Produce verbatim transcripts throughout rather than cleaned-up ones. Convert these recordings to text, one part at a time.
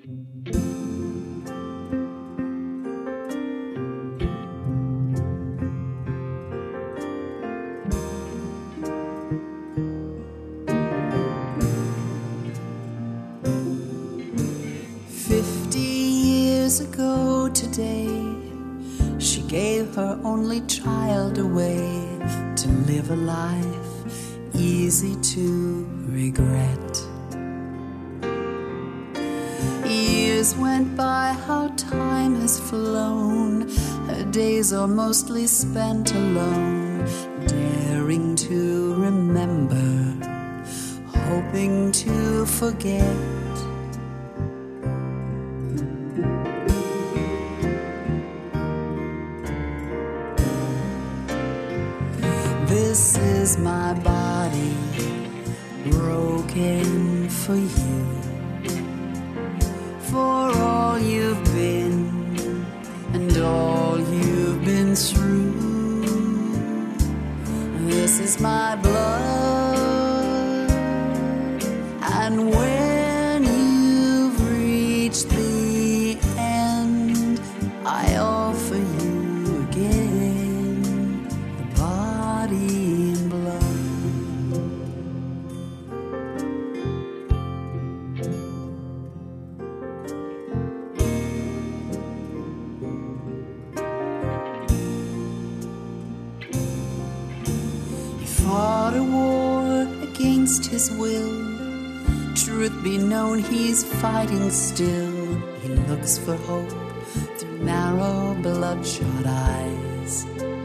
Years ago today, she gave her only child away to live a life easy to regret. Years went by, how time has flown. Her days are mostly spent alone, daring to remember, hoping to forget. This is my body, broken for you, for all you've been and all you've been through. This is my blood, and when you've reached the end, I offer you again the body and blood. He fought a war against his will. Truth be known, he's fighting still. He looks for hope through narrow, bloodshot eyes.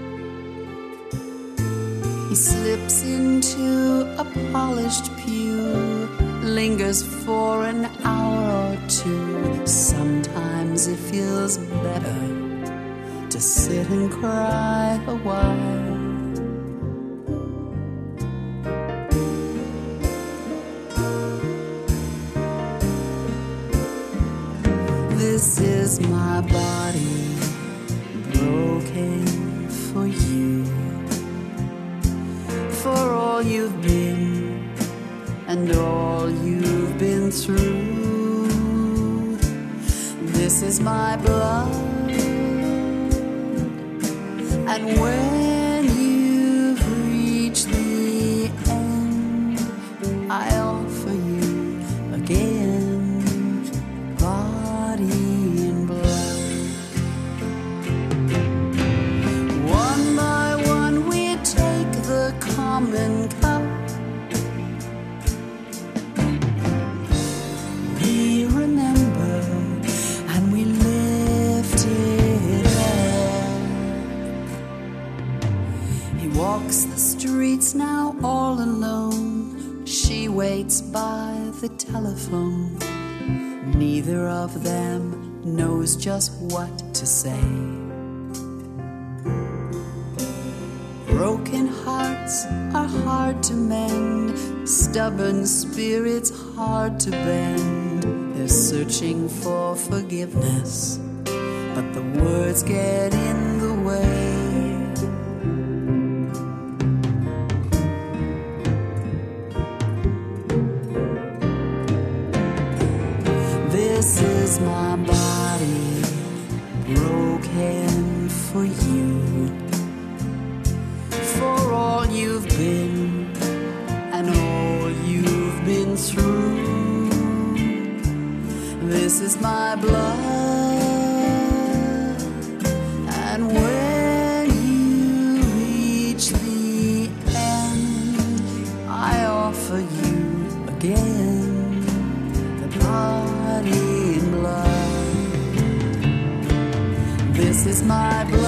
He slips into a polished pew, lingers for an hour or two. Sometimes it feels better to sit and cry a while. This is my body, broken for you, for all you've been and all you've been through. This is my blood, and when you've reached the end, I offer you again body and blood. One by one we take the common cup. We remember and we lift it up. He walks the streets now all alone. She waits by the telephone. Neither of them knows just what to say. Broken hearts are hard to mend, stubborn spirits hard to bend. They're searching for forgiveness, but the words get in the way. This is my body, broken for you, for all you've been and all you've been through. This is my blood, and when you reach the end, I offer you again the body and blood. This is my blood.